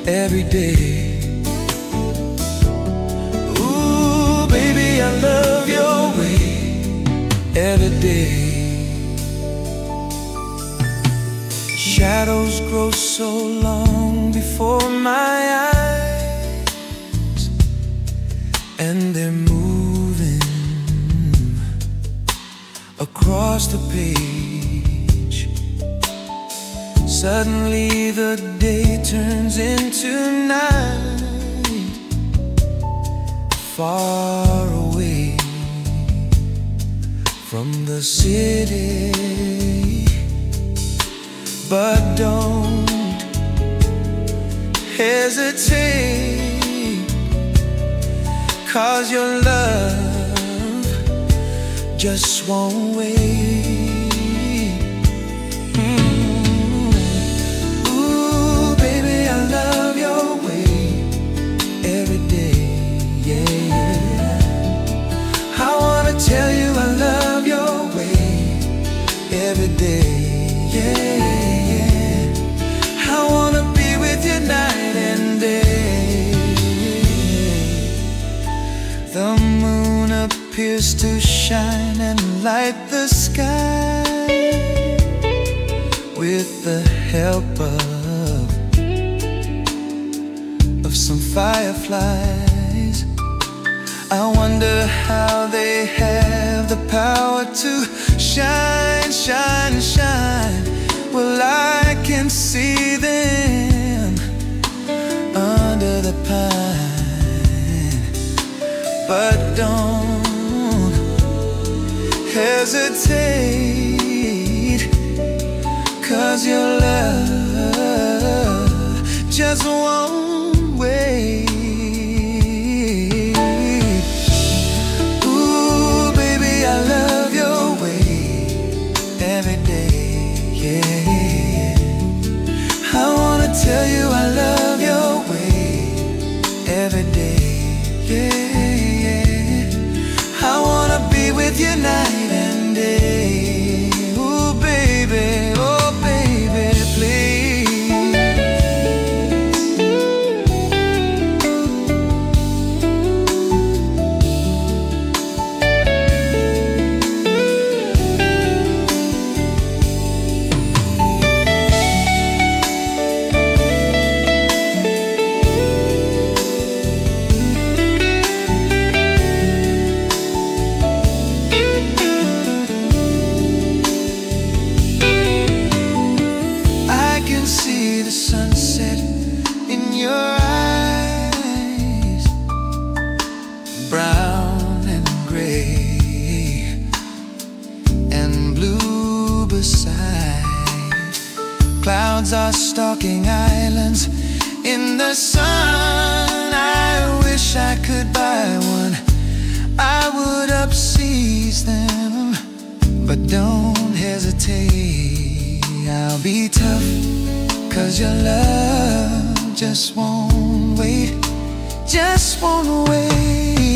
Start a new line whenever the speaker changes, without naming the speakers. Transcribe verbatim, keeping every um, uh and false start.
every day. Ooh, baby, I love your way every day. Shadows grow so long before my eyes, and they're moving across the page. Suddenly the day turns into night, far away from the city. But don't hesitate, 'cause your love just won't wait. Mm. Ooh, baby, I love your way every day, yeah. I wanna tell you I love your way every day, yeah. Night and day. The moon appears to shine and light the sky with the help of of some fireflies. I wonder how they have the power to shine, shine, shine. Well, I can see them under the pine. But don't hesitate, 'cause your love just won't wait. Ooh, baby, I love your way every day, yeah. I wanna tell you I love your way every day, yeah, yeah. I wanna be with you night and day. Ooh, baby, oh, baby, please. See the sunset in your eyes, brown and gray and blue beside. Clouds are stalking islands in the sun. I wish I could buy one, I would upseize them. But don't hesitate, I'll be tough, 'cause your love just won't wait, just won't wait.